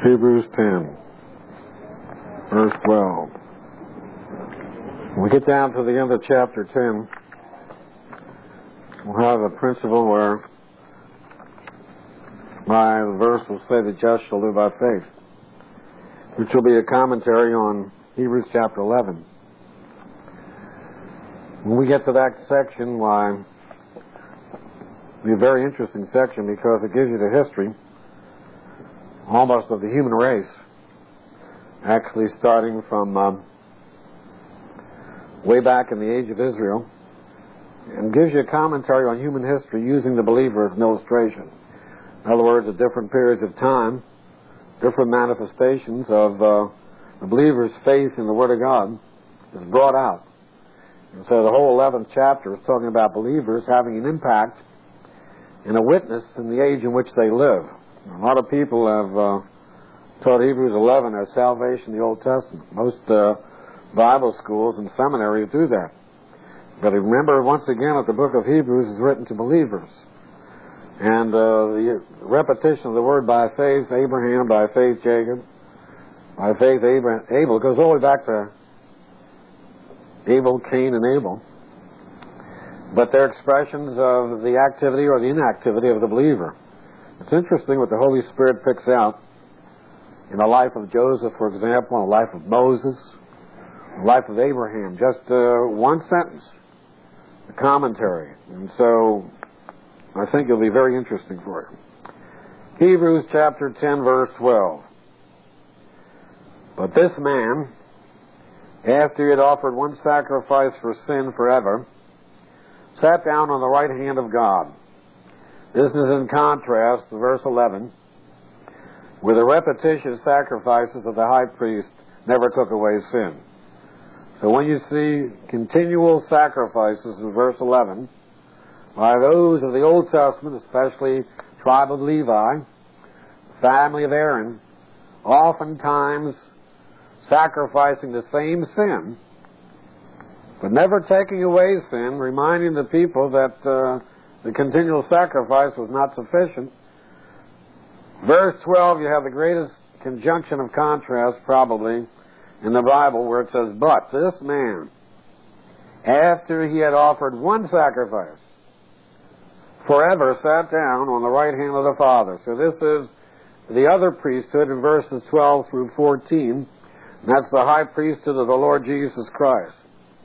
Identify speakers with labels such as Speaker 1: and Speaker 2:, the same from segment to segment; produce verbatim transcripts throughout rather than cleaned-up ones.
Speaker 1: Hebrews ten, verse twelve. When we get down to the end of chapter ten, we'll have a principle where my verse will say the just shall live by faith, which will be a commentary on Hebrews chapter eleven. When we get to that section, why, it'll be a very interesting section because it gives you the history almost of the human race, actually starting from um, way back in the age of Israel, and gives you a commentary on human history using the believer as an illustration. In other words, at different periods of time, different manifestations of uh, the believer's faith in the Word of God is brought out. And so the whole eleventh chapter is talking about believers having an impact and a witness in the age in which they live. A lot of people have uh, taught Hebrews eleven as salvation in the Old Testament. Most uh, Bible schools and seminaries do that. But remember, once again, that the book of Hebrews is written to believers. And uh, the repetition of the word by faith, Abraham, by faith, Jacob, by faith, Abraham, Abel, goes all the way back to Abel, Cain, and Abel. But they're expressions of the activity or the inactivity of the believer. It's interesting what the Holy Spirit picks out in the life of Joseph, for example, in the life of Moses, the life of Abraham. Just uh, one sentence, a commentary. And so I think it'll be very interesting for you. Hebrews chapter ten, verse twelve. But this man, after he had offered one sacrifice for sin forever, sat down on the right hand of God. This is in contrast to verse eleven, where the repetitious sacrifices of the high priest never took away sin. So when you see continual sacrifices in verse eleven, by those of the Old Testament, especially tribe of Levi, family of Aaron, oftentimes sacrificing the same sin, but never taking away sin, reminding the people that uh, the continual sacrifice was not sufficient. Verse twelve, you have the greatest conjunction of contrast probably in the Bible, where it says, but this man, after he had offered one sacrifice, forever sat down on the right hand of the Father. So this is the other priesthood in verses twelve through fourteen. And that's the high priesthood of the Lord Jesus Christ.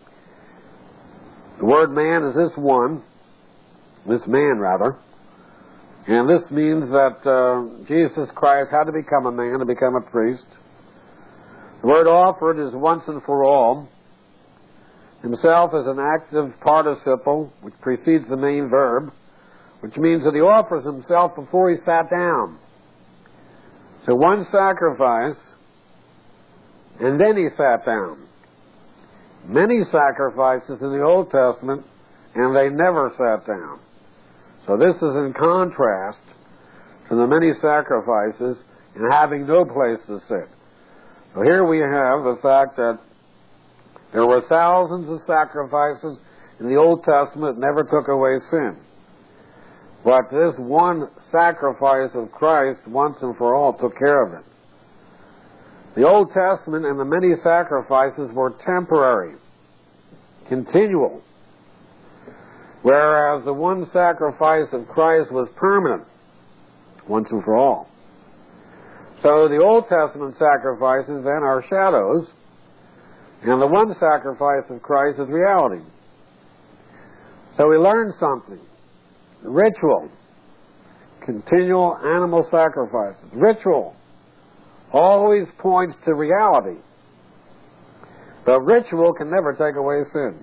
Speaker 1: The word man is this one, this man rather. And this means that uh, Jesus Christ had to become a man to become a priest. The word offered is once and for all. Himself is an active participle which precedes the main verb, which means that he offers himself before he sat down. So one sacrifice, and then he sat down. Many sacrifices in the Old Testament, and they never sat down. So this is in contrast to the many sacrifices and having no place to sit. So here we have the fact that there were thousands of sacrifices in the Old Testament that never took away sin. But this one sacrifice of Christ once and for all took care of it. The Old Testament and the many sacrifices were temporary, continual, whereas the one sacrifice of Christ was permanent, once and for all. So the Old Testament sacrifices then are shadows, and the one sacrifice of Christ is reality. So we learn something. Ritual, continual animal sacrifices. Ritual always points to reality. But ritual can never take away sin.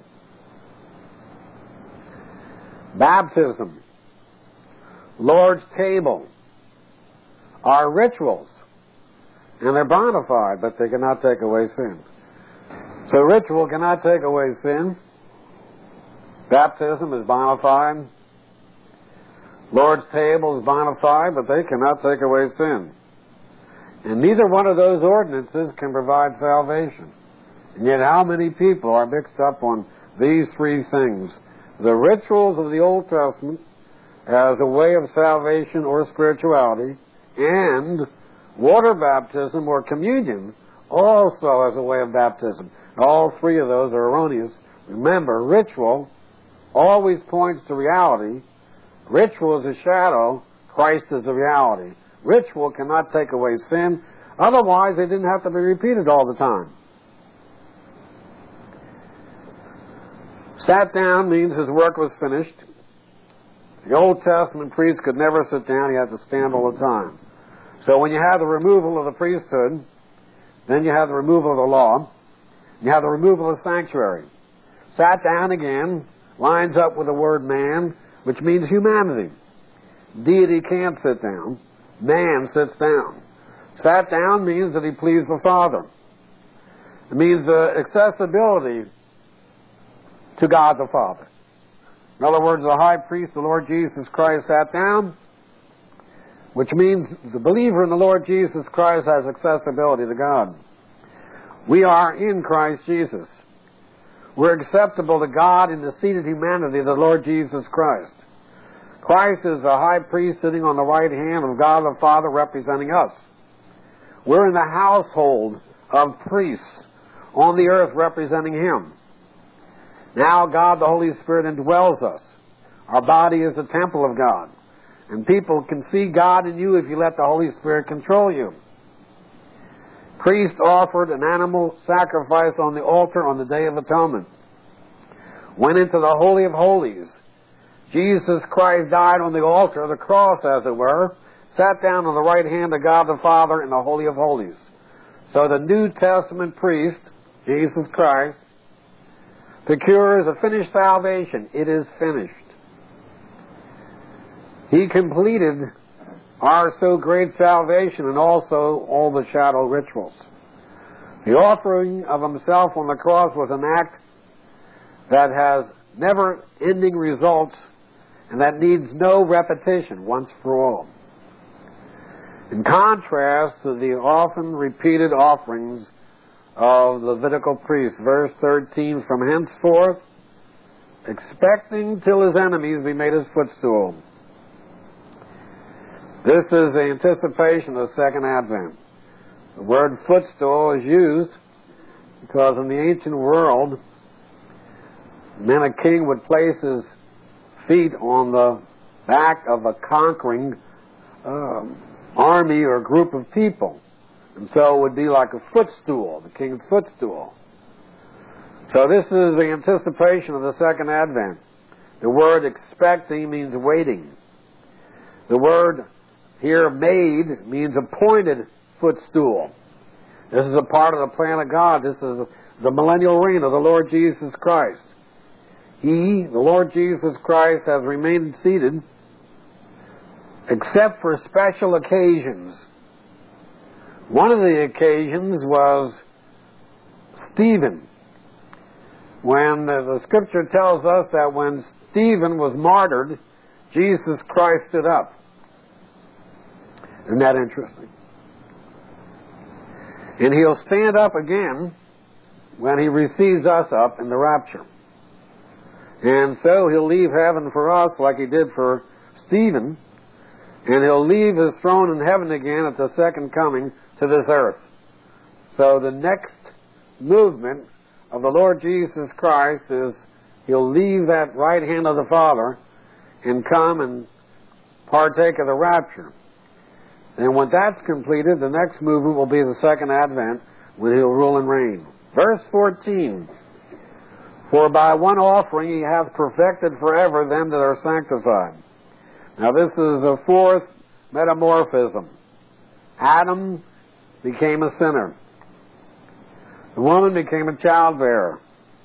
Speaker 1: Baptism, Lord's table are rituals, and they're bona fide, but they cannot take away sin. So ritual cannot take away sin. Baptism is bona fide. Lord's table is bona fide, but they cannot take away sin. And neither one of those ordinances can provide salvation. And yet how many people are mixed up on these three things? The rituals of the Old Testament as a way of salvation or spirituality, and water baptism or communion also as a way of baptism. All three of those are erroneous. Remember, ritual always points to reality. Ritual is a shadow. Christ is a reality. Ritual cannot take away sin. Otherwise, they didn't have to be repeated all the time. Sat down means his work was finished. The Old Testament priest could never sit down. He had to stand all the time. So when you have the removal of the priesthood, then you have the removal of the law. You have the removal of the sanctuary. Sat down again lines up with the word man, which means humanity. Deity can't sit down. Man sits down. Sat down means that he pleased the Father. It means uh, accessibility to God the Father. In other words, the high priest, the Lord Jesus Christ, sat down, which means the believer in the Lord Jesus Christ has accessibility to God. We are in Christ Jesus. We're acceptable to God in the seated humanity of the Lord Jesus Christ. Christ is the high priest sitting on the right hand of God the Father representing us. We're in the household of priests on the earth representing Him. Now God the Holy Spirit indwells us. Our body is the temple of God. And people can see God in you if you let the Holy Spirit control you. Priest offered an animal sacrifice on the altar on the Day of Atonement. Went into the Holy of Holies. Jesus Christ died on the altar, the cross as it were, sat down on the right hand of God the Father in the Holy of Holies. So the New Testament priest, Jesus Christ, procures a finished salvation. It is finished. He completed our so great salvation and also all the shadow rituals. The offering of Himself on the cross was an act that has never-ending results and that needs no repetition once for all. In contrast to the often repeated offerings of Levitical priests, verse thirteen, from henceforth, expecting till his enemies be made his footstool. This is the anticipation of the second advent. The word footstool is used because in the ancient world, then a king would place his feet on the back of a conquering uh, army or group of people. And so it would be like a footstool, the king's footstool. So this is the anticipation of the second advent. The word expecting means waiting. The word here made means appointed footstool. This is a part of the plan of God. This is the millennial reign of the Lord Jesus Christ. He, the Lord Jesus Christ, has remained seated except for special occasions. One of the occasions was Stephen. When the Scripture tells us that when Stephen was martyred, Jesus Christ stood up. Isn't that interesting? And He'll stand up again when He receives us up in the rapture. And so He'll leave heaven for us like He did for Stephen, and He'll leave His throne in heaven again at the second coming to this earth. So the next movement of the Lord Jesus Christ is He'll leave that right hand of the Father and come and partake of the rapture. And when that's completed, the next movement will be the second advent, when He'll rule and reign. Verse fourteen, for by one offering He hath perfected forever them that are sanctified. Now this is a fourth metamorphism. Adam became a sinner. The woman became a childbearer.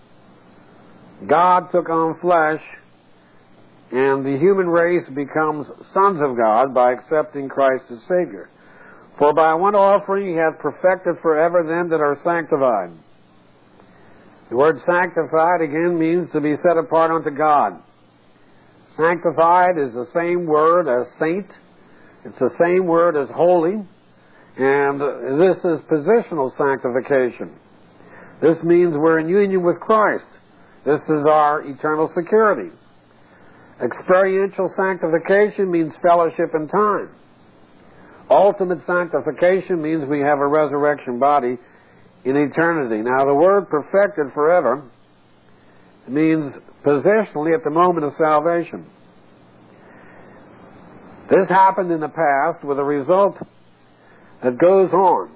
Speaker 1: God took on flesh, and the human race becomes sons of God by accepting Christ as Savior. For by one offering He hath perfected forever them that are sanctified. The word sanctified again means to be set apart unto God. Sanctified is the same word as saint. It's the same word as holy. And this is positional sanctification. This means we're in union with Christ. This is our eternal security. Experiential sanctification means fellowship in time. Ultimate sanctification means we have a resurrection body in eternity. Now, the word perfected forever means positionally at the moment of salvation. This happened in the past with a result that goes on.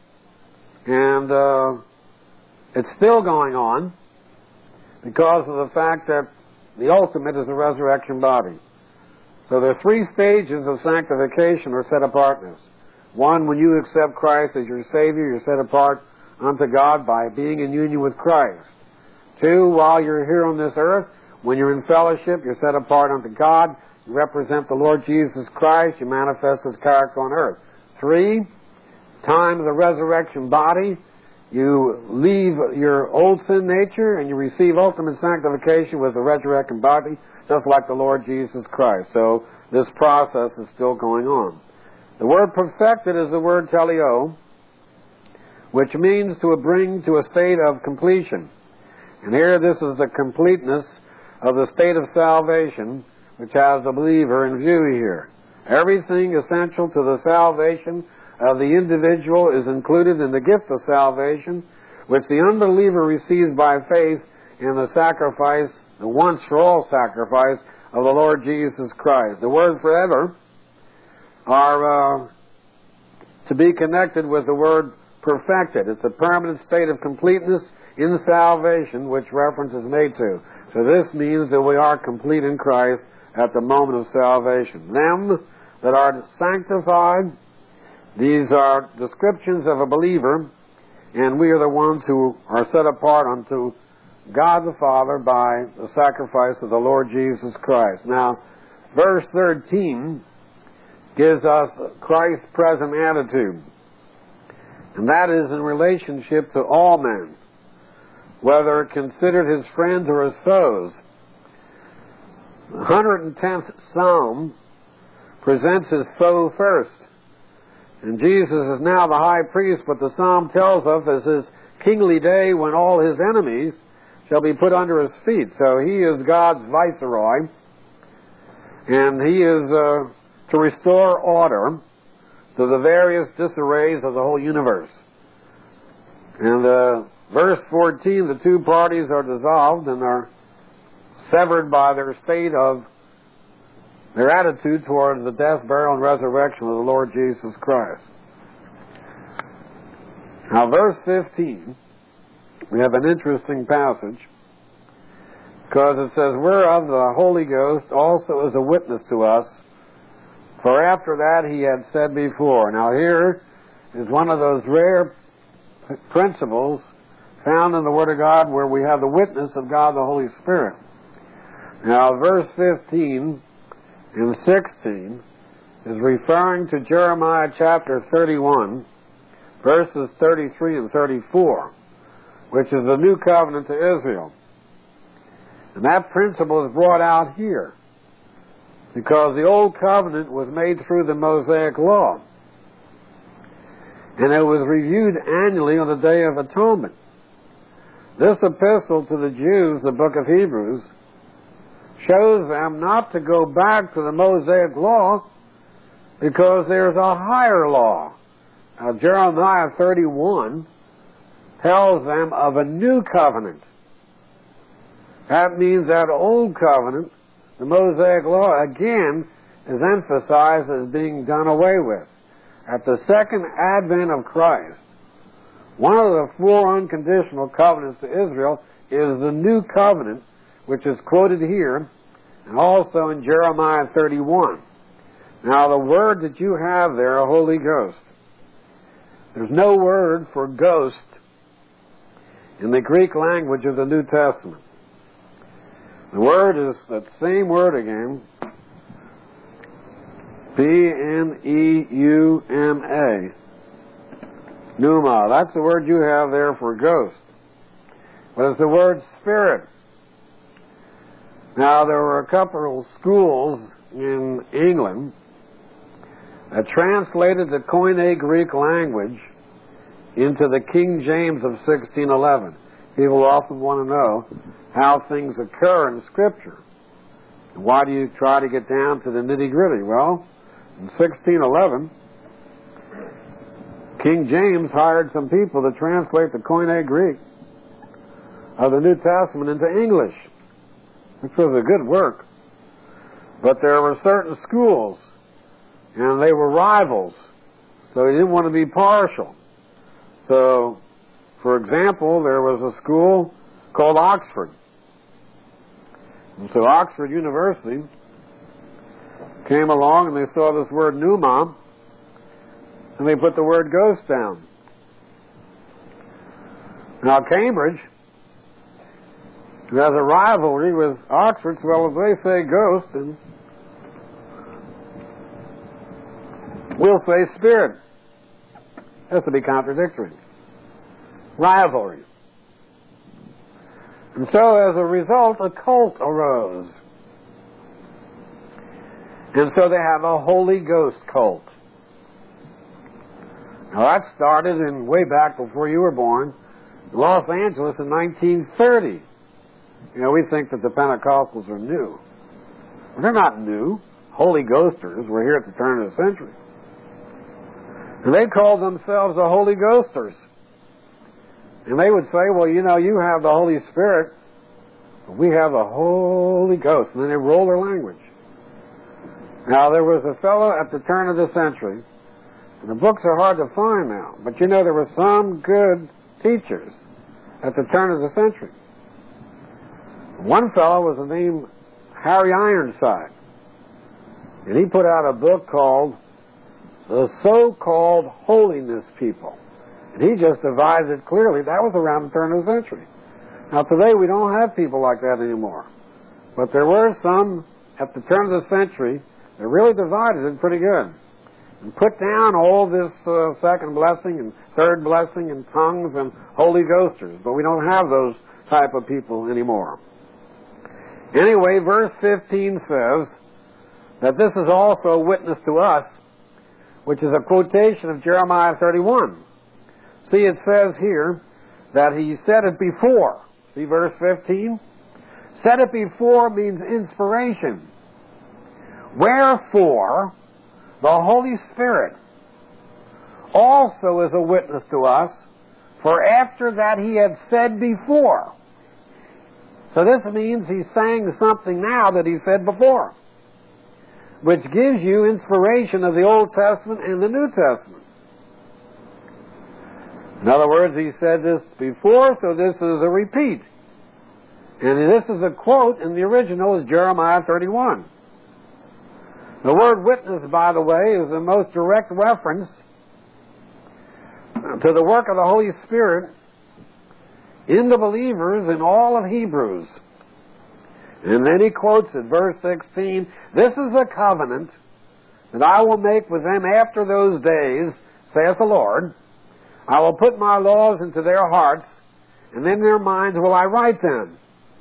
Speaker 1: And uh, it's still going on because of the fact that the ultimate is a resurrection body. So there are three stages of sanctification or set apartness. One, when you accept Christ as your Savior, you're set apart unto God by being in union with Christ. Two, while you're here on this earth, when you're in fellowship, you're set apart unto God. You represent the Lord Jesus Christ. You manifest His character on earth. Three, time of the resurrection body, you leave your old sin nature and you receive ultimate sanctification with the resurrected body, just like the Lord Jesus Christ. So this process is still going on. The word perfected is the word teleo, which means to bring to a state of completion. And here this is the completeness of the state of salvation, which has the believer in view here. Everything essential to the salvation of the individual is included in the gift of salvation, which the unbeliever receives by faith in the sacrifice, the once-for-all sacrifice of the Lord Jesus Christ. The word forever are uh, to be connected with the word perfected. It's a permanent state of completeness in salvation, which reference is made to. So this means that we are complete in Christ at the moment of salvation. Them that are sanctified, these are descriptions of a believer, and we are the ones who are set apart unto God the Father by the sacrifice of the Lord Jesus Christ. Now, verse thirteen gives us Christ's present attitude, and that is in relationship to all men, whether considered his friends or his foes. The one hundred tenth Psalm presents his foe first. And Jesus is now the high priest, but the Psalm tells us as his kingly day when all his enemies shall be put under his feet. So he is God's viceroy, and he is uh, to restore order to the various disarrays of the whole universe. And uh, verse fourteen, the two parties are dissolved and are severed by their state of their attitude toward the death, burial, and resurrection of the Lord Jesus Christ. Now, verse fifteen, we have an interesting passage, because it says, whereof the Holy Ghost also is a witness to us, for after that he had said before. Now, here is one of those rare principles found in the Word of God where we have the witness of God the Holy Spirit. Now, verse fifteen and sixteen is referring to Jeremiah chapter thirty-one, verses thirty-three and thirty-four, which is the new covenant to Israel. And that principle is brought out here because the old covenant was made through the Mosaic law, and it was reviewed annually on the Day of Atonement. This epistle to the Jews, the book of Hebrews, shows them not to go back to the Mosaic law because there's a higher law. Now, Jeremiah thirty-one tells them of a new covenant. That means that old covenant, the Mosaic law, again is emphasized as being done away with. At the second advent of Christ, one of the four unconditional covenants to Israel is the new covenant, which is quoted here and also in Jeremiah thirty-one. Now, the word that you have there, a Holy Ghost, there's no word for ghost in the Greek language of the New Testament. The word is that same word again, P N E U M A. Pneuma. That's the word you have there for ghost. But it's the word spirit. Now, there were a couple of schools in England that translated the Koine Greek language into the King James of sixteen eleven. People often want to know how things occur in Scripture. Why do you try to get down to the nitty-gritty? Well, in sixteen eleven, King James hired some people to translate the Koine Greek of the New Testament into English, which was a good work. But there were certain schools, and they were rivals, so he didn't want to be partial. So, for example, there was a school called Oxford. And so Oxford University came along and they saw this word pneuma, and they put the word ghost down. Now Cambridge, who has a rivalry with Oxford, so well, if they say ghost, then we'll say spirit. Has to be contradictory. Rivalry. And so as a result, a cult arose. And so they have a Holy Ghost cult. Now that started in way back before you were born, in Los Angeles in nineteen thirty. You know, we think that the Pentecostals are new. Well, they're not new. Holy Ghosters were here at the turn of the century. And they called themselves the Holy Ghosters. And they would say, well, you know, you have the Holy Spirit, but we have the Holy Ghost. And then they roll their language. Now, there was a fellow at the turn of the century, and the books are hard to find now, but you know, there were some good teachers at the turn of the century. One fellow was named Harry Ironside, and he put out a book called The So-Called Holiness People. And he just divided it clearly. That was around the turn of the century. Now today we don't have people like that anymore. But there were some at the turn of the century that really divided it pretty good. And put down all this uh, second blessing and third blessing and tongues and Holy Ghosters. But we don't have those type of people anymore. Anyway, verse fifteen says that this is also a witness to us, which is a quotation of Jeremiah thirty-one. See, it says here that he said it before. See verse fifteen? Said it before means inspiration. Wherefore, the Holy Spirit also is a witness to us, for after that he had said before. So this means he's saying something now that he said before, which gives you inspiration of the Old Testament and the New Testament. In other words, he said this before, so this is a repeat. And this is a quote in the original is Jeremiah thirty-one. The word witness, by the way, is the most direct reference to the work of the Holy Spirit in the believers in all of Hebrews. And then he quotes it, verse sixteen, this is the covenant that I will make with them after those days, saith the Lord. I will put my laws into their hearts, and in their minds will I write them.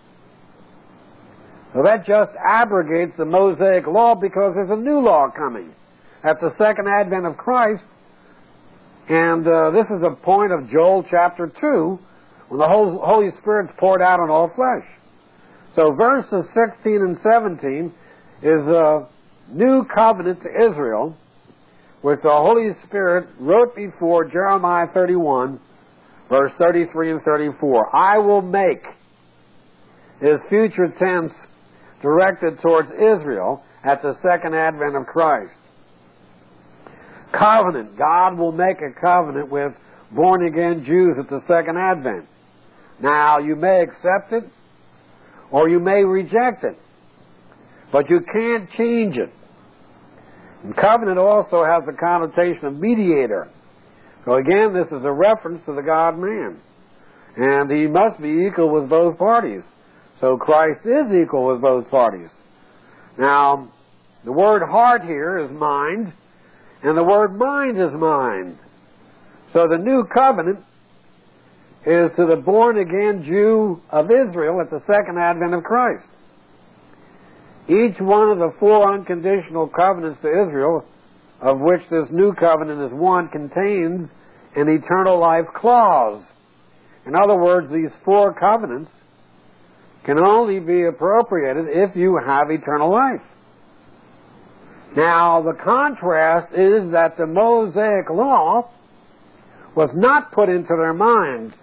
Speaker 1: So that just abrogates the Mosaic law because there's a new law coming at the second advent of Christ. And uh, this is a point of Joel chapter two, when the Holy Spirit's poured out on all flesh. So verses sixteen and seventeen is a new covenant to Israel, which the Holy Spirit wrote before Jeremiah thirty-one, verse thirty-three and thirty-four. I will make, his future tense directed towards Israel at the second advent of Christ. Covenant. God will make a covenant with born-again Jews at the second advent. Now, you may accept it, or you may reject it, but you can't change it. And covenant also has the connotation of mediator. So again, this is a reference to the God-man. And he must be equal with both parties. So Christ is equal with both parties. Now, the word heart here is mind, and the word mind is mind. So the new covenant is to the born-again Jew of Israel at the second advent of Christ. Each one of the four unconditional covenants to Israel, of which this new covenant is one, contains an eternal life clause. In other words, these four covenants can only be appropriated if you have eternal life. Now, the contrast is that the Mosaic law was not put into their minds.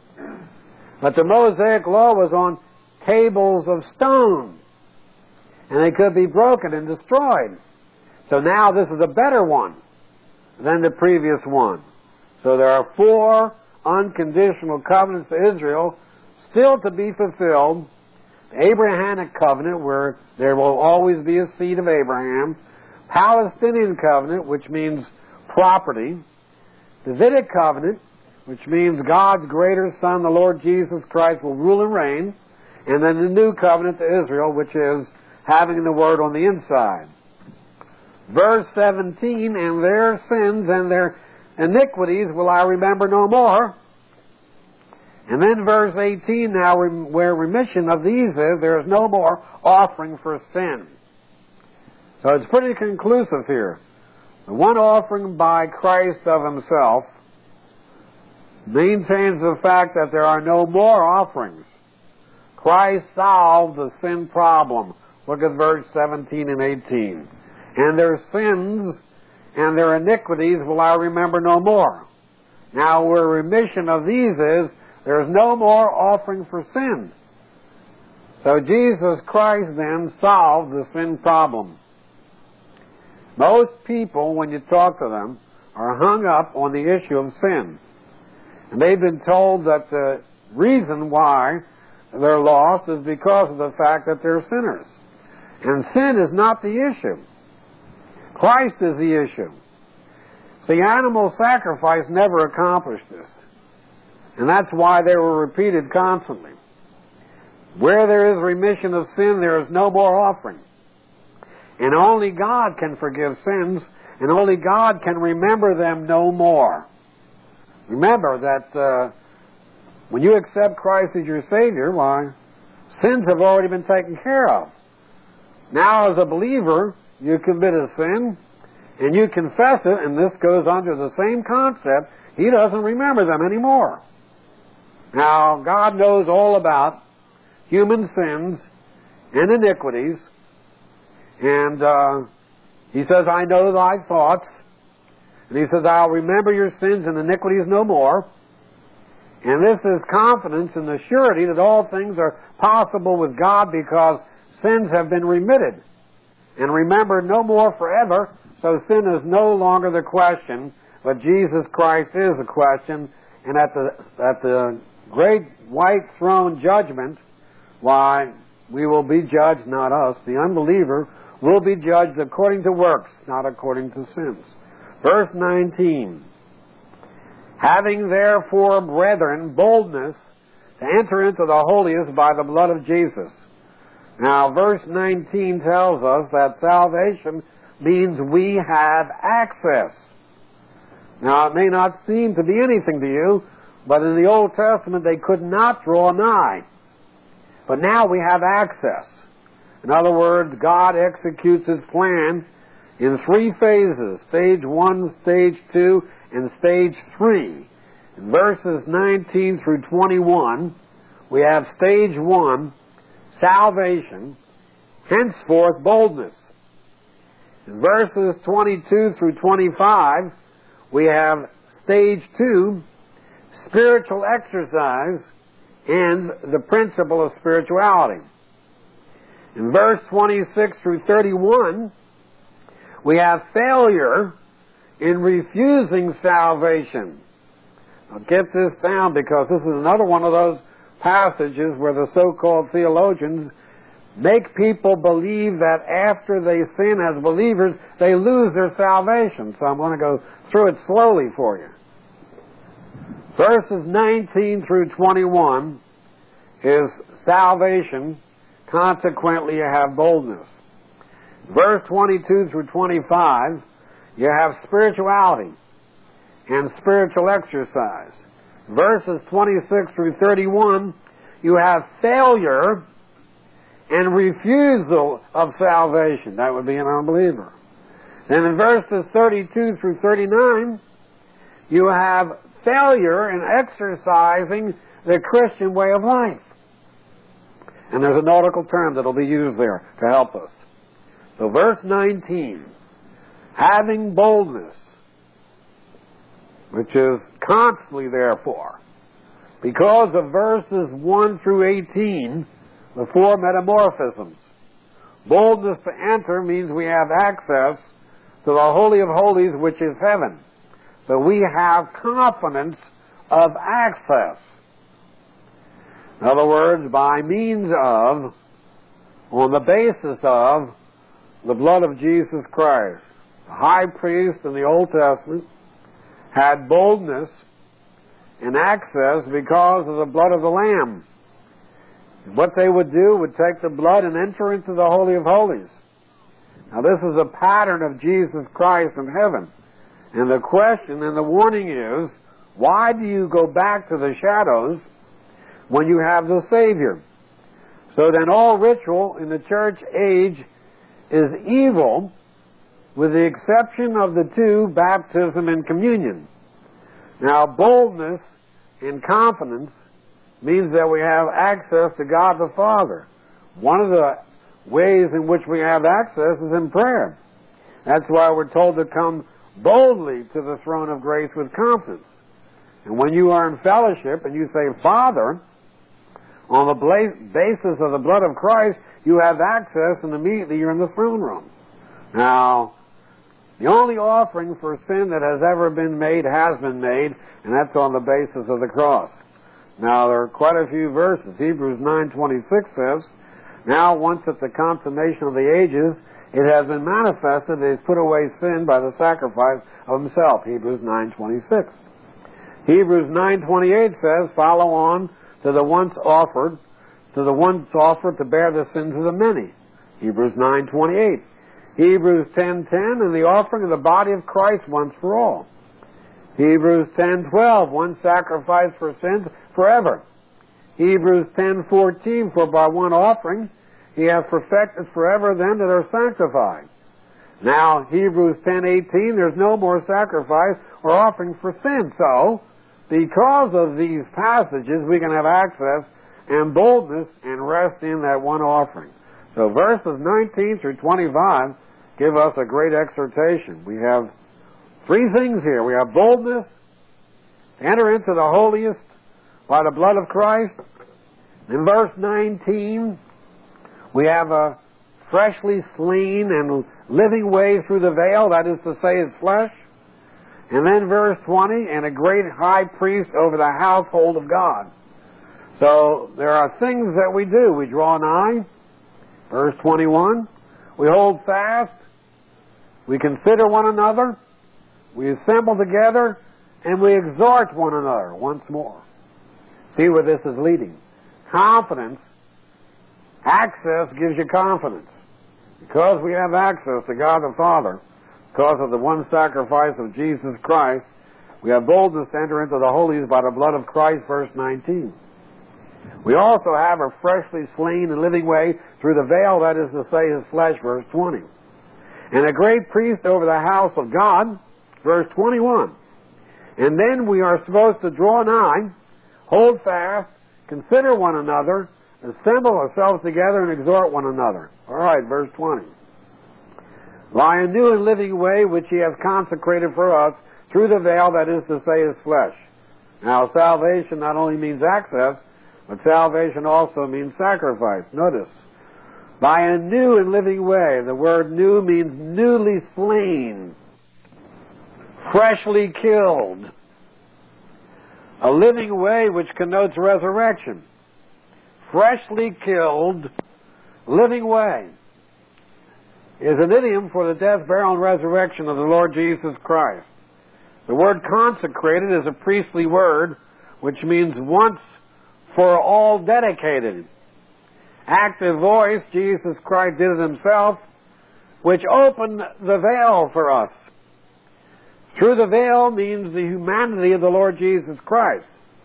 Speaker 1: But the Mosaic law was on tables of stone, and they could be broken and destroyed. So now this is a better one than the previous one. So there are four unconditional covenants to Israel still to be fulfilled. The Abrahamic covenant, where there will always be a seed of Abraham. Palestinian covenant, which means property. Davidic covenant, which means God's greater Son, the Lord Jesus Christ, will rule and reign. And then the new covenant to Israel, which is having the Word on the inside. Verse seventeen, and their sins and their iniquities will I remember no more. And then verse eighteen, now where remission of these is, there is no more offering for sin. So it's pretty conclusive here. The one offering by Christ of himself maintains the fact that there are no more offerings. Christ solved the sin problem. Look at verse seventeen and eighteen. And their sins and their iniquities will I remember no more. Now where remission of these is, there is no more offering for sin. So Jesus Christ then solved the sin problem. Most people, when you talk to them, are hung up on the issue of sin. And they've been told that the reason why they're lost is because of the fact that they're sinners. And sin is not the issue. Christ is the issue. See, animal sacrifice never accomplished this. And that's why they were repeated constantly. Where there is remission of sin, there is no more offering. And only God can forgive sins, and only God can remember them no more. Remember that uh, when you accept Christ as your Savior, why, sins have already been taken care of. Now, as a believer, you commit a sin, and you confess it, and this goes under the same concept. He doesn't remember them anymore. Now, God knows all about human sins and iniquities, and uh, He says, I know thy thoughts, and He says, I'll remember your sins and iniquities no more. And this is confidence in the surety that all things are possible with God because sins have been remitted and remembered no more forever, so sin is no longer the question, but Jesus Christ is the question. And at the at the great white throne judgment, why, we will be judged, not us. The unbeliever will be judged according to works, not according to sins. Verse nineteen, having therefore, brethren, boldness to enter into the holiest by the blood of Jesus. Now, verse nineteen tells us that salvation means we have access. Now, it may not seem to be anything to you, but in the Old Testament they could not draw nigh. But now we have access. In other words, God executes His plan in three phases, stage one, stage two, and stage three. In verses nineteen through twenty-one, we have stage one, salvation, henceforth boldness. In verses twenty-two through twenty-five, we have stage two, spiritual exercise, and the principle of spirituality. In verse twenty-six through thirty-one, we have failure in refusing salvation. Now get this down, because this is another one of those passages where the so-called theologians make people believe that after they sin as believers, they lose their salvation. So I'm going to go through it slowly for you. Verses nineteen through twenty-one is salvation. Consequently, you have boldness. Verse twenty-two through twenty-five, you have spirituality and spiritual exercise. Verses twenty-six through thirty-one, you have failure and refusal of salvation. That would be an unbeliever. Then in verses thirty-two through thirty-nine, you have failure in exercising the Christian way of life. And there's a nautical term that will be used there to help us. So verse nineteen, having boldness which is constantly therefore. Because of verses one through eighteen, the four metamorphisms. Boldness to enter means we have access to the Holy of Holies, which is heaven. So we have confidence of access. In other words, by means of, on the basis of, the blood of Jesus Christ. The high priest in the Old Testament had boldness and access because of the blood of the Lamb. What they would do would take the blood and enter into the Holy of Holies. Now this is a pattern of Jesus Christ in heaven. And the question and the warning is, why do you go back to the shadows when you have the Savior? So then all ritual in the church age is evil, with the exception of the two, baptism and communion. Now boldness and confidence means that we have access to God the Father. One of the ways in which we have access is in prayer. That's why we're told to come boldly to the throne of grace with confidence. And when you are in fellowship and you say, Father, on the basis of the blood of Christ, you have access and immediately you're in the throne room. Now, the only offering for sin that has ever been made has been made, and that's on the basis of the cross. Now, there are quite a few verses. Hebrews nine twenty-six says, now, once at the consummation of the ages, it has been manifested that he has put away sin by the sacrifice of himself. Hebrews nine twenty-six. Hebrews nine twenty-eight says, follow on to the once offered, to the once offered to bear the sins of the many. Hebrews nine twenty-eight. Hebrews ten ten, and the offering of the body of Christ once for all. Hebrews ten twelve, one sacrifice for sins forever. Hebrews ten fourteen, for by one offering he hath perfected forever them that are sanctified. Now, Hebrews ten eighteen, there's no more sacrifice or offering for sin. So, because of these passages, we can have access and boldness and rest in that one offering. So verses nineteen through twenty-five give us a great exhortation. We have three things here. We have boldness to enter into the holiest by the blood of Christ. In verse nineteen, we have a freshly slain and living way through the veil, that is to say, his flesh. And then verse twenty, and a great high priest over the household of God. So there are things that we do. We draw nigh. Verse twenty-one, we hold fast. We consider one another. We assemble together. And we exhort one another once more. See where this is leading. Confidence, access gives you confidence. Because we have access to God the Father, because of the one sacrifice of Jesus Christ, we have boldness to enter into the holies by the blood of Christ, verse nineteen. We also have a freshly slain and living way through the veil, that is to say, his flesh, verse twenty. And a great priest over the house of God, verse twenty-one. And then we are supposed to draw nigh, hold fast, consider one another, assemble ourselves together, and exhort one another. All right, verse twenty. By a new and living way which he hath consecrated for us through the veil, that is to say, his flesh. Now, salvation not only means access, but salvation also means sacrifice. Notice, by a new and living way. The word new means newly slain, freshly killed. A living way which connotes resurrection. Freshly killed, living way is an idiom for the death, burial, and resurrection of the Lord Jesus Christ. The word consecrated is a priestly word which means once for all dedicated. Active voice, Jesus Christ did it himself, which opened the veil for us. Through the veil means the humanity of the Lord Jesus Christ,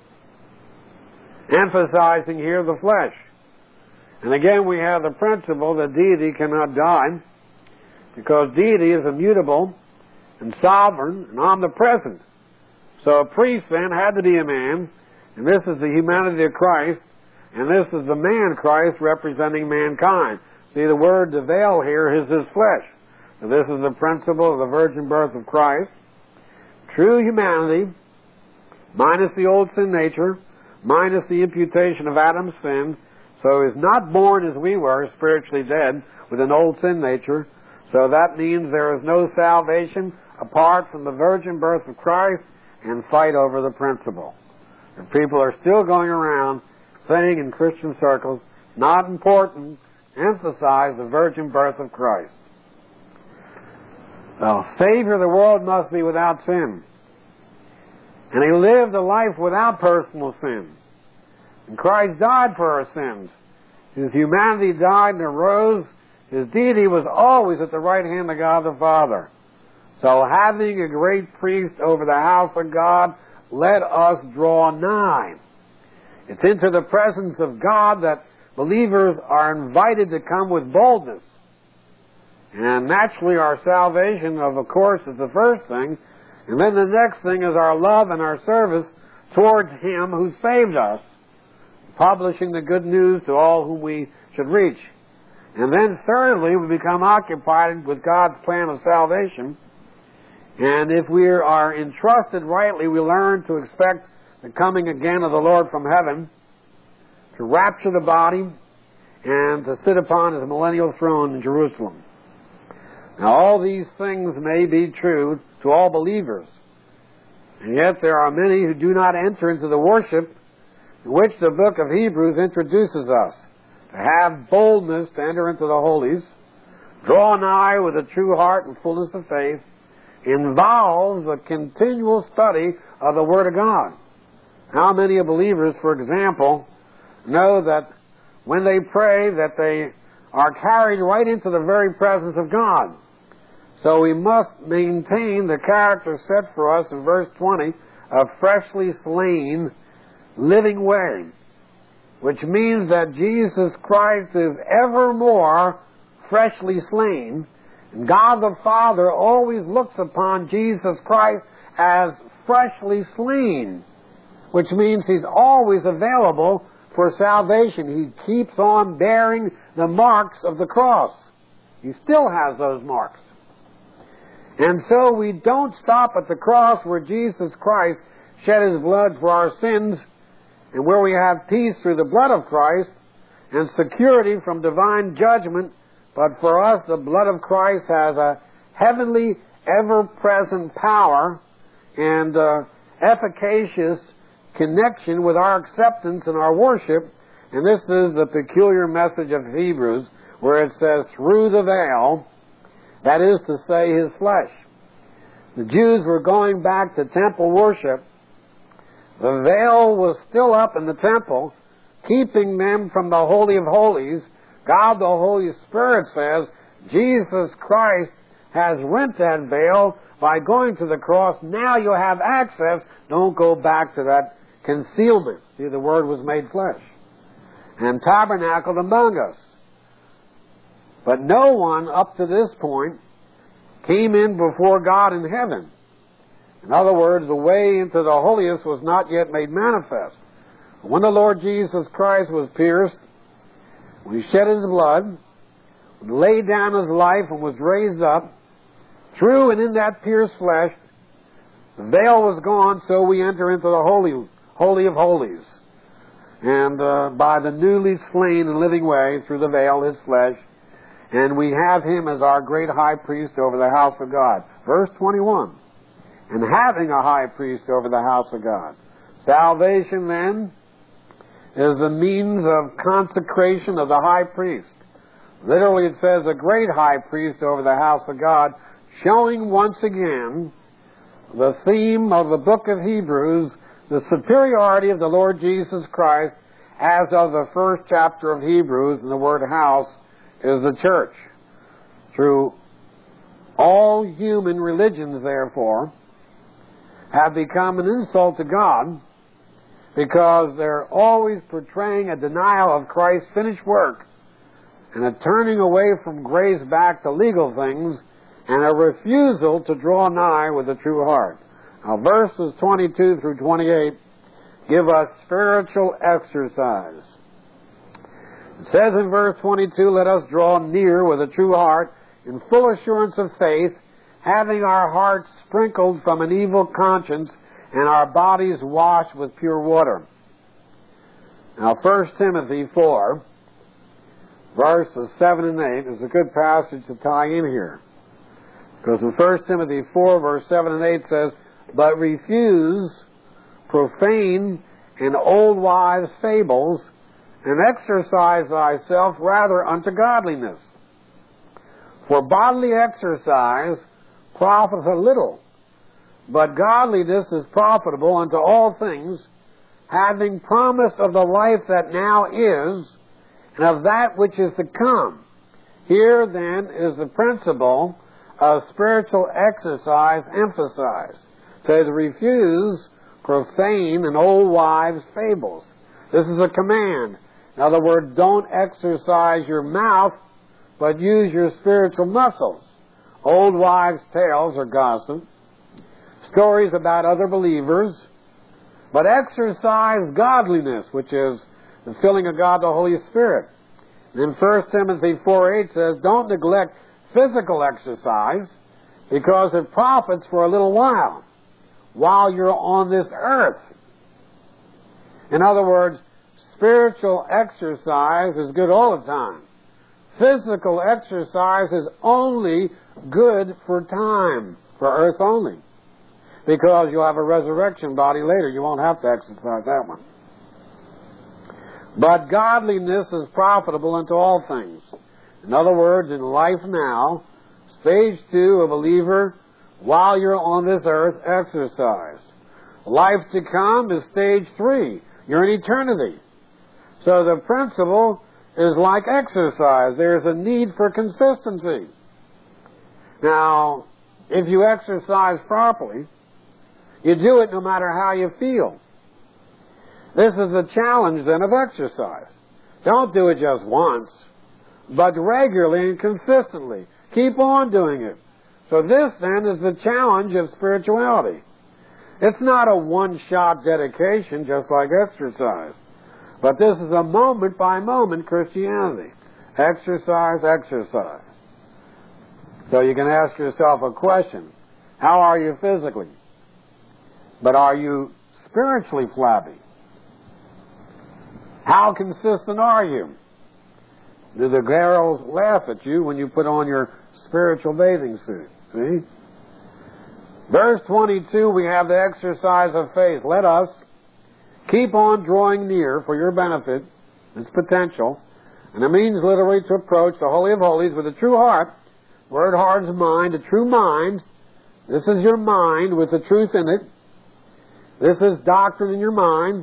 Speaker 1: emphasizing here the flesh. And again, we have the principle that deity cannot die, because deity is immutable and sovereign and omnipresent. So a priest then had to be a man, and this is the humanity of Christ, and this is the man Christ representing mankind. See, the word the veil here is his flesh. And this is the principle of the virgin birth of Christ. true humanity, minus the old sin nature, minus the imputation of Adam's sin. So is not born as we were, spiritually dead, with an old sin nature. So that means there is no salvation apart from the virgin birth of Christ, and fight over the principle. And people are still going around saying in Christian circles, not important, emphasize the virgin birth of Christ. The Savior of the world must be without sin. And He lived a life without personal sin. And Christ died for our sins. His humanity died and arose. His deity was always at the right hand of God the Father. So having a great priest over the house of God, let us draw nigh. It's into the presence of God that believers are invited to come with boldness. And naturally our salvation, of course, is the first thing. And then the next thing is our love and our service towards Him who saved us, publishing the good news to all whom we should reach. And then thirdly, we become occupied with God's plan of salvation. And if we are entrusted rightly, we learn to expect the coming again of the Lord from heaven, to rapture the body, and to sit upon His millennial throne in Jerusalem. Now all these things may be true to all believers, and yet there are many who do not enter into the worship in which the book of Hebrews introduces us. To have boldness to enter into the holies, draw nigh with a true heart and fullness of faith, involves a continual study of the Word of God. How many of believers, for example, know that when they pray that they are carried right into the very presence of God? So we must maintain the character set for us in verse twenty of freshly slain, living way, which means that Jesus Christ is evermore freshly slain. And God the Father always looks upon Jesus Christ as freshly slain, which means He's always available for salvation. He keeps on bearing the marks of the cross. He still has those marks. And so we don't stop at the cross where Jesus Christ shed His blood for our sins, and where we have peace through the blood of Christ and security from divine judgment. But for us, the blood of Christ has a heavenly, ever-present power and uh, efficacious connection with our acceptance and our worship. And this is the peculiar message of Hebrews, where it says, through the veil, that is to say, His flesh. The Jews were going back to temple worship. The veil was still up in the temple, keeping them from the Holy of Holies. God the Holy Spirit says, Jesus Christ has rent that veil by going to the cross. Now you have access. Don't go back to that concealment. See, the Word was made flesh and tabernacled among us. But no one up to this point came in before God in heaven. In other words, the way into the holiest was not yet made manifest. When the Lord Jesus Christ was pierced, when He shed His blood, when He laid down His life and was raised up, through and in that pierced flesh, the veil was gone, so we enter into the Holy, Holy of Holies. And uh, by the newly slain and living way, through the veil, His flesh, and we have Him as our great high priest over the house of God. Verse twenty-one. And having a high priest over the house of God. Salvation, then, is the means of consecration of the high priest. Literally, it says a great high priest over the house of God, showing once again the theme of the book of Hebrews, the superiority of the Lord Jesus Christ, as of the first chapter of Hebrews, and the word house is the church. Through all human religions, therefore, have become an insult to God, because they're always portraying a denial of Christ's finished work and a turning away from grace back to legal things and a refusal to draw nigh with a true heart. Now, verses twenty-two through twenty-eight give us spiritual exercise. It says in verse twenty-two, let us draw near with a true heart in full assurance of faith, having our hearts sprinkled from an evil conscience and our bodies washed with pure water. Now, First Timothy four, verses seven and eight is a good passage to tie in here. Because in First Timothy four, verse seven and eight says, "But refuse profane and old wives' fables, and exercise thyself rather unto godliness. For bodily exercise profiteth a little, but godliness is profitable unto all things, having promise of the life that now is, and of that which is to come." Here, then, is the principle of spiritual exercise emphasized. It says, refuse profane and old wives' fables. This is a command. In other words, don't exercise your mouth, but use your spiritual muscles. Old wives' tales are gossip, stories about other believers, but exercise godliness, which is the filling of God the Holy Spirit. Then First Timothy four eight says, don't neglect physical exercise, because it profits for a little while, while you're on this earth. In other words, spiritual exercise is good all the time. Physical exercise is only good for time, for earth only. Because you'll have a resurrection body later. You won't have to exercise that one. But godliness is profitable unto all things. In other words, in life now, stage two, a believer, while you're on this earth, exercise. Life to come is stage three. You're in eternity. So the principle is like exercise. There's a need for consistency. Now, if you exercise properly, you do it no matter how you feel. This is the challenge then of exercise. Don't do it just once, but regularly and consistently. Keep on doing it. So this then is the challenge of spirituality. It's not a one-shot dedication just like exercise. But this is a moment-by-moment Christianity. Exercise, exercise. So you can ask yourself a question. How are you physically? But are you spiritually flabby? How consistent are you? Do the girls laugh at you when you put on your spiritual bathing suit? See? Verse twenty-two, we have the exercise of faith. Let us keep on drawing near for your benefit, its potential, and it means literally to approach the Holy of Holies with a true heart. Word heart is mind, a true mind. This is your mind with the truth in it. This is doctrine in your mind.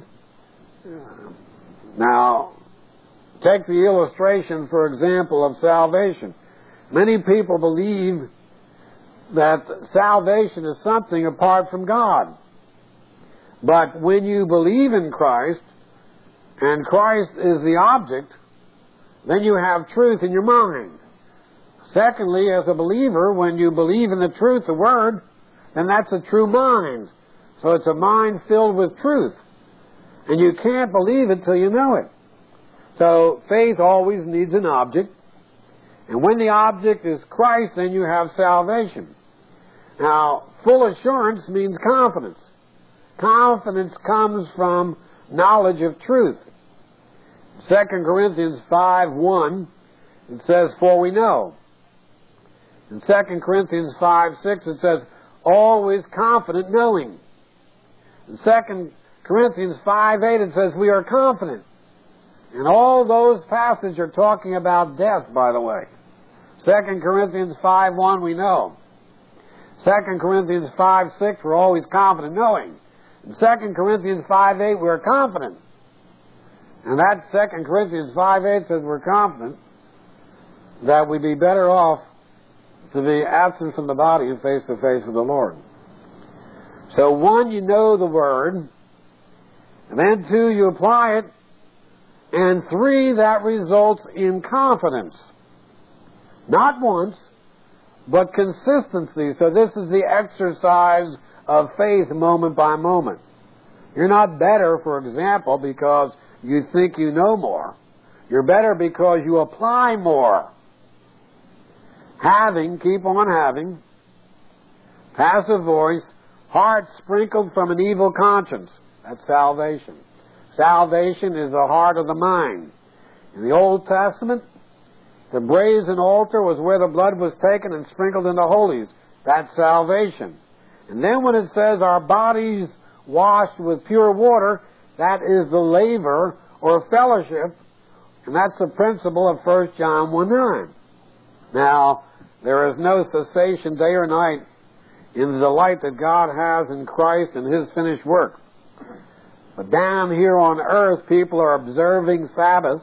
Speaker 1: Now, take the illustration, for example, of salvation. Many people believe that salvation is something apart from God. But when you believe in Christ, and Christ is the object, then you have truth in your mind. Secondly, as a believer, when you believe in the truth, the Word, then that's a true mind. So it's a mind filled with truth. And you can't believe it till you know it. So faith always needs an object. And when the object is Christ, then you have salvation. Now, full assurance means confidence. Confidence comes from knowledge of truth. Second Corinthians five one, it says, for we know. In Second Corinthians five six, it says, always confident knowing. In Second Corinthians five eight, it says, we are confident. And all those passages are talking about death, by the way. Second Corinthians five one, we know. Second Corinthians five six, we're always confident knowing. In Second Corinthians five eight, we're confident. And that Second Corinthians five eight says we're confident that we'd be better off to be absent from the body and face to face with the Lord. So one, you know the Word. And then two, you apply it. And three, that results in confidence. Not once, but consistency. So this is the exercise of faith moment by moment. You're not better, for example, because you think you know more. You're better because you apply more. Having, keep on having, Passive voice, heart sprinkled from an evil conscience. That's salvation. Salvation is the heart of the mind. In the Old Testament, the brazen altar was where the blood was taken and sprinkled in the holies. That's salvation. And then when it says our bodies washed with pure water, that is the laver or fellowship, and that's the principle of First John one nine. Now, there is no cessation day or night in the delight that God has in Christ and His finished work. But down here on earth, people are observing Sabbath,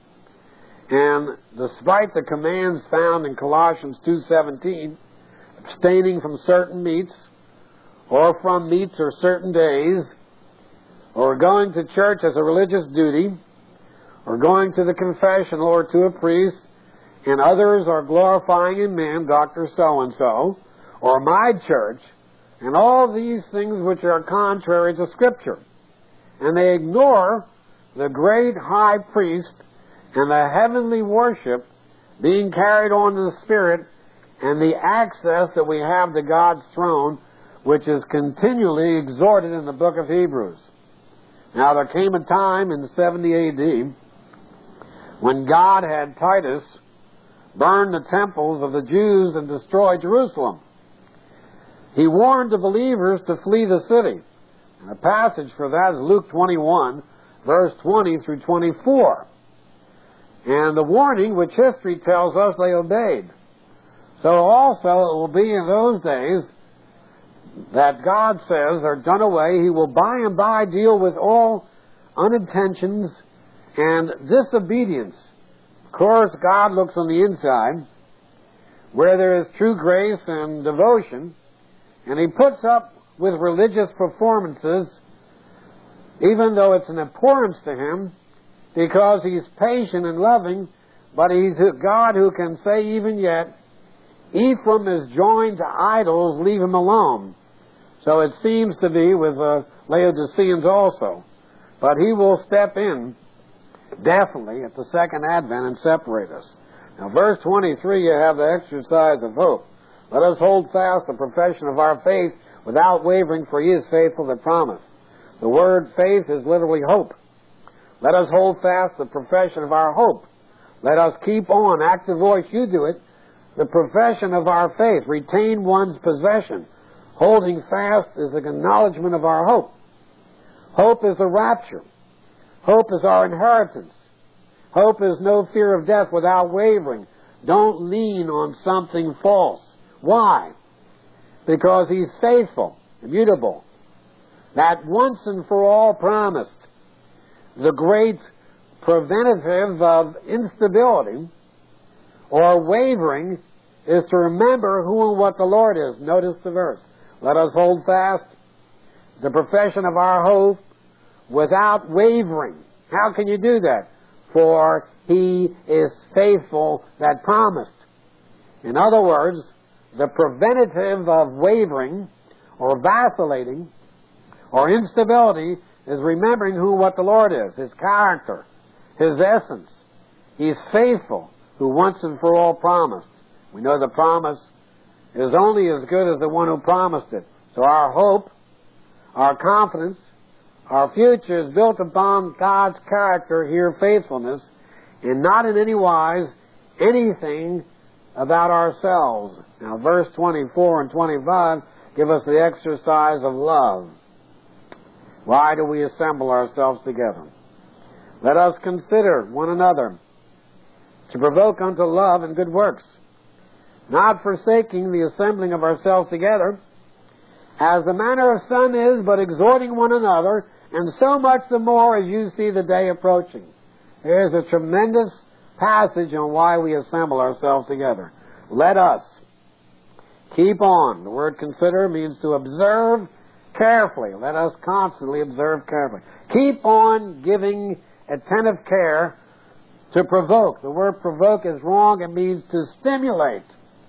Speaker 1: and despite the commands found in Colossians two seventeen, abstaining from certain meats, or from meats or certain days, or going to church as a religious duty, or going to the confessional or to a priest, and others are glorifying in men, Doctor So-and-so, or my church, and all these things which are contrary to Scripture. And they ignore the great high priest and the heavenly worship being carried on in the Spirit and the access that we have to God's throne, which is continually exhorted in the book of Hebrews. Now, there came a time in seventy A D when God had Titus burn the temples of the Jews and destroy Jerusalem. He warned the believers to flee the city. And the passage for that is Luke twenty-one, verse twenty through twenty-four. And the warning, which history tells us they obeyed. So also it will be in those days that God says are done away. He will by and by deal with all unintentions and disobedience. Of course, God looks on the inside, where there is true grace and devotion, and He puts up with religious performances, even though it's an abhorrence to Him, because He's patient and loving, but He's a God who can say even yet, Ephraim is joined to idols, leave him alone. So it seems to be with the Laodiceans also. But He will step in, definitely, at the second advent and separate us. Now, verse twenty-three, you have the exercise of hope. Let us hold fast the profession of our faith without wavering, for He is faithful that promised. The word faith is literally hope. Let us hold fast the profession of our hope. Let us keep on, active voice, you do it, the profession of our faith. Retain one's possession. Holding fast is an acknowledgement of our hope. Hope is the rapture. Hope is our inheritance. Hope is no fear of death without wavering. Don't lean on something false. Why? Because He's faithful, immutable. That once and for all promised. The great preventative of instability or wavering is to remember who and what the Lord is. Notice the verse. Let us hold fast the profession of our hope without wavering. How can you do that? For He is faithful that promised. In other words, the preventative of wavering or vacillating or instability is remembering who and what the Lord is, His character, His essence. He is faithful, who once and for all promised. We know the promise is only as good as the one who promised it. So our hope, our confidence, our future is built upon God's character, here faithfulness, and not in any wise anything about ourselves. Now, verse twenty-four and twenty-five give us the exercise of love. Why do we assemble ourselves together? Let us consider one another to provoke unto love and good works, not forsaking the assembling of ourselves together, as the manner of some is, but exhorting one another, and so much the more as you see the day approaching. There is a tremendous passage on why we assemble ourselves together. Let us keep on. The word consider means to observe carefully. Let us constantly observe carefully. Keep on giving attentive care to provoke. The word provoke is wrong. It means to stimulate.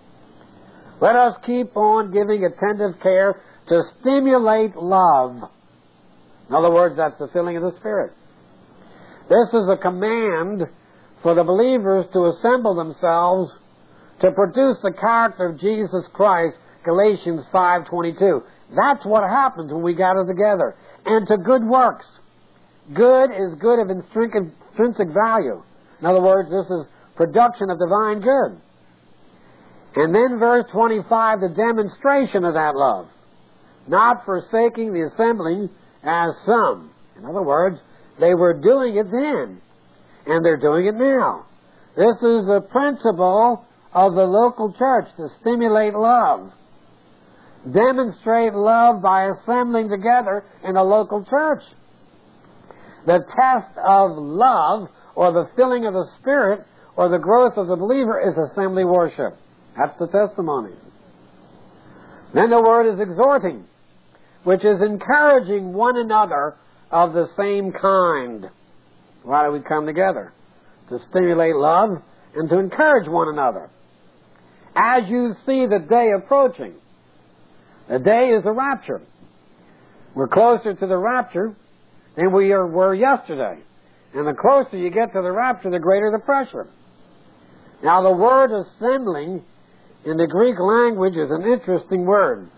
Speaker 1: Let us keep on giving attentive care to stimulate love. In other words, that's the filling of the Spirit. This is a command for the believers to assemble themselves to produce the character of Jesus Christ Galatians five twenty-two. That's what happens when we gather together. And to good works. Good is good of intrinsic, intrinsic value. In other words, this is production of divine good. And then verse twenty-five, the demonstration of that love. Not forsaking the assembling as some. In other words, they were doing it then, and they're doing it now. This is the principle of the local church, to stimulate love. Demonstrate love by assembling together in a local church. The test of love, or the filling of the Spirit, or the growth of the believer, is assembly worship. That's the testimony. Then the word is exhorting, which is encouraging one another of the same kind. Why do we come together? To stimulate love and to encourage one another. As you see the day approaching. The day is the rapture. We're closer to the rapture than we are, were yesterday. And the closer you get to the rapture, the greater the pressure. Now, the word assembling in the Greek language is an interesting word.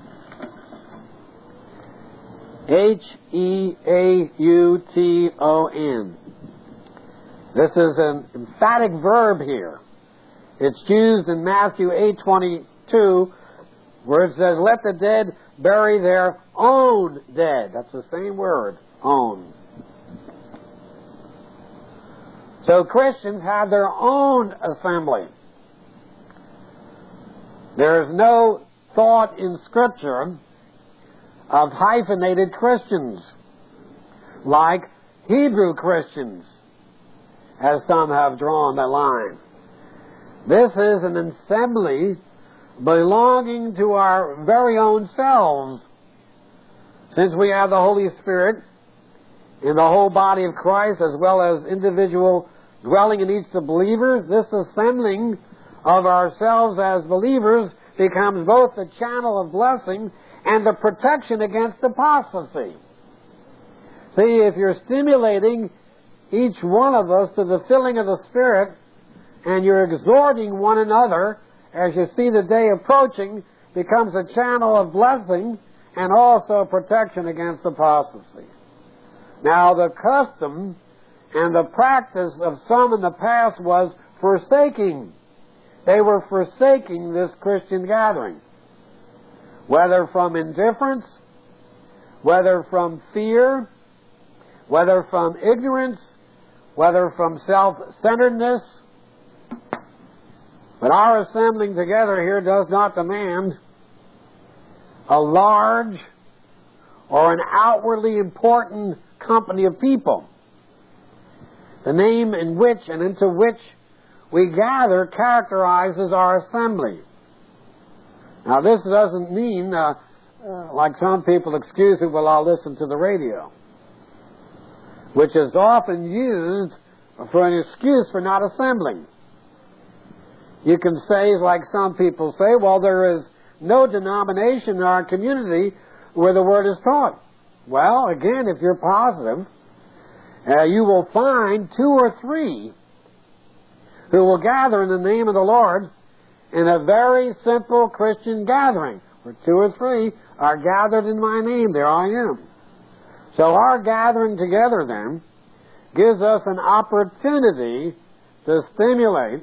Speaker 1: H E A U T O N. This is an emphatic verb here. It's used in Matthew eight twenty-two, where it says, let the dead bury their own dead. That's the same word, own. So Christians have their own assembly. There is no thought in Scripture of hyphenated Christians, like Hebrew Christians, as some have drawn the line. This is an assembly belonging to our very own selves. Since we have the Holy Spirit in the whole body of Christ, as well as individual dwelling in each of the believers, this assembling of ourselves as believers becomes both the channel of blessing and the protection against apostasy. See, if you're stimulating each one of us to the filling of the Spirit, and you're exhorting one another as you see the day approaching, becomes a channel of blessing and also protection against apostasy. Now, the custom and the practice of some in the past was forsaking. They were forsaking this Christian gathering, whether from indifference, whether from fear, whether from ignorance, whether from self-centeredness. But our assembling together here does not demand a large or an outwardly important company of people. The name in which and into which we gather characterizes our assembly. Now, this doesn't mean, uh, uh, like some people excuse it, well, I'll listen to the radio, which is often used for an excuse for not assembling. You can say, like some people say, well, there is no denomination in our community where the Word is taught. Well, again, if you're positive, uh, you will find two or three who will gather in the name of the Lord in a very simple Christian gathering, where two or three are gathered in my name. There I am. So our gathering together, then, gives us an opportunity to stimulate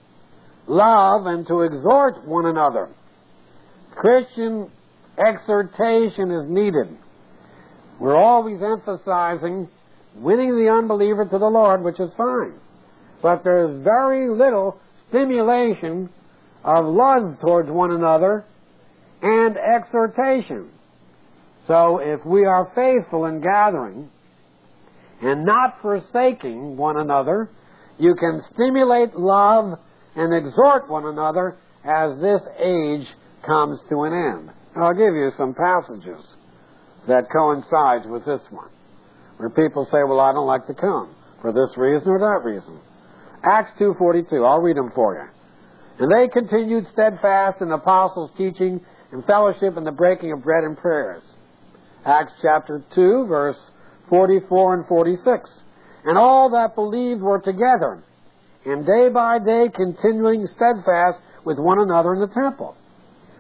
Speaker 1: love and to exhort one another. Christian exhortation is needed. We're always emphasizing winning the unbeliever to the Lord, which is fine. But there's very little stimulation of love towards one another and exhortation. So if we are faithful in gathering and not forsaking one another, you can stimulate love and exhort one another as this age comes to an end. I'll give you some passages that coincides with this one, where people say, well, I don't like to come for this reason or that reason. Acts two forty-two, I'll read them for you. And they continued steadfast in the apostles' teaching and fellowship and the breaking of bread and prayers. Acts chapter two, verse forty-four and forty-six. And all that believed were together, and day by day continuing steadfast with one another in the temple.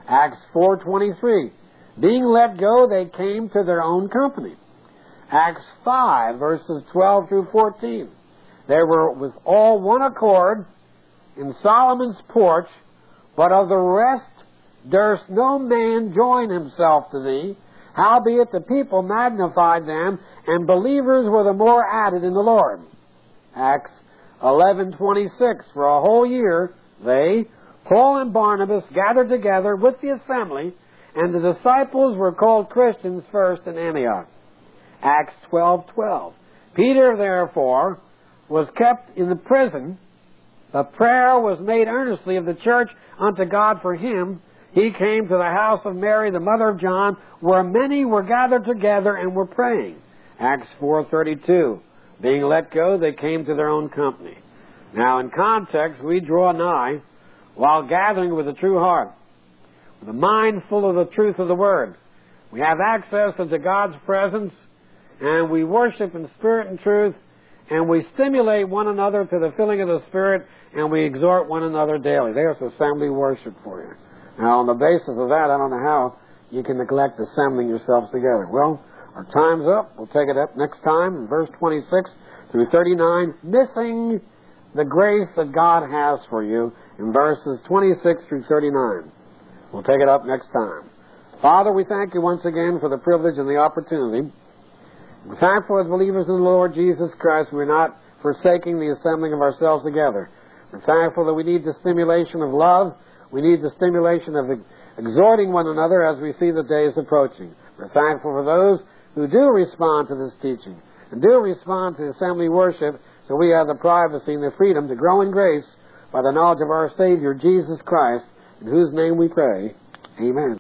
Speaker 1: Acts four twenty-three. Being let go, they came to their own company. Acts five, verses twelve through fourteen. They were with all one accord in Solomon's porch, but of the rest durst no man join himself to thee. Howbeit the people magnified them, and believers were the more added in the Lord. Acts eleven twenty-six. For a whole year they, Paul and Barnabas, gathered together with the assembly, and the disciples were called Christians first in Antioch. Acts twelve twelve. Peter, therefore, was kept in the prison. The prayer was made earnestly of the church unto God for him. He came to the house of Mary, the mother of John, where many were gathered together and were praying. Acts four thirty-two. Being let go, they came to their own company. Now, in context, we draw nigh while gathering with a true heart, with a mind full of the truth of the Word. We have access into God's presence, and we worship in spirit and truth, and we stimulate one another to the filling of the Spirit, and we exhort one another daily. There's assembly worship for you. Now, on the basis of that, I don't know how you can neglect assembling yourselves together. Well, our time's up. We'll take it up next time in verse twenty-six through thirty-nine, missing the grace that God has for you in verses twenty-six through thirty-nine. We'll take it up next time. Father, we thank you once again for the privilege and the opportunity. We're thankful as believers in the Lord Jesus Christ we're not forsaking the assembling of ourselves together. We're thankful that we need the stimulation of love. We need the stimulation of exhorting one another as we see the days approaching. We're thankful for those who do respond to this teaching and do respond to assembly worship, so we have the privacy and the freedom to grow in grace by the knowledge of our Savior, Jesus Christ, in whose name we pray. Amen.